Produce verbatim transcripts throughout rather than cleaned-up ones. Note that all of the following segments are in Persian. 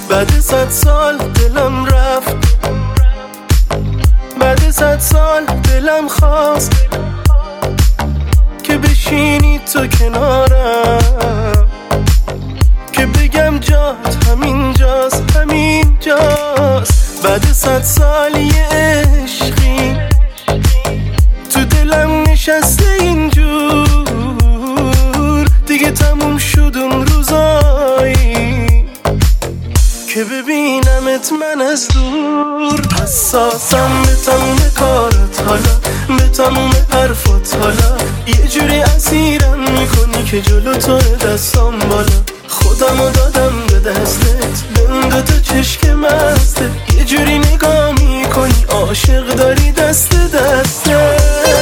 بعد صد سال دلم رفت، بعد صد سال دلم خواست که بشینی تو کنارم، که بگم جات همین جاست، همین جاست. بعد صد سال یه عشقی تو دلم نشسته اینجور، دیگه تموم شد اون روزایی که ببینمت من از دور. حساسم به تموم کارت حالا، به تموم حرفات حالا، یه جوری اسیرم میکنی که جلو تو دستام بالا. خودمو دادم به دستت، به اون دوتا چشک مسته، یه جوری نگاه میکنی عاشق داری دست دسته.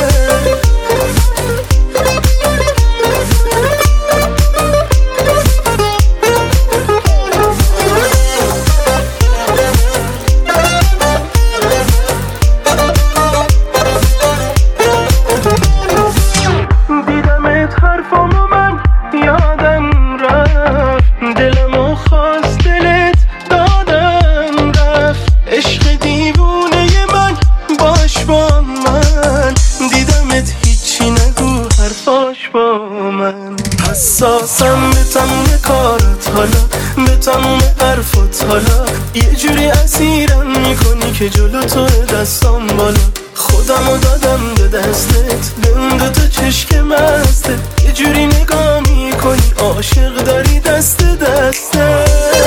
حساسم به تموم کارت حالا، به تموم حرفات حالا، یه جوری اسیرم میکنی که جلو تو دستام بالا. خودمو دادم به دستت، به اون دوتا چشک مسته، یه جوری نگاه میکنی عاشق داری دست دسته.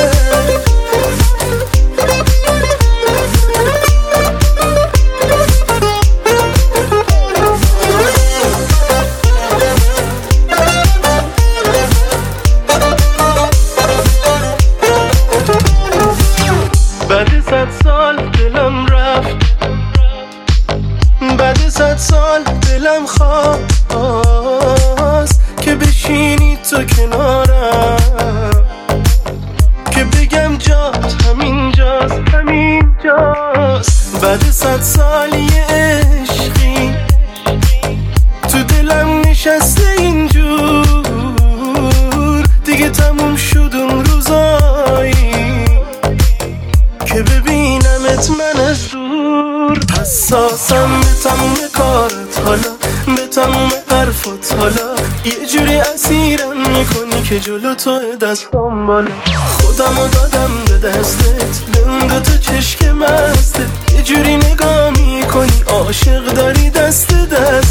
بعد صد سال دلم رفت، بعد صد سال دلم خواست که بشینی تو کنارم، که بگم جات همین جاست، همین جاست. بعد صد سال یه عشقی تو دلم نشسته اینجور، دیگه تموم شد اون روزایی که ببینمت من از دور. حساسم به تموم کارت حالا، به تموم حرفات حالا، یه جوری اسیرم میکنی که جلو تو دستام بالا. خودمو دادم به دستت، به اون دوتا چشک مسته، یه جوری نگاه میکنی عاشق داری دست دست.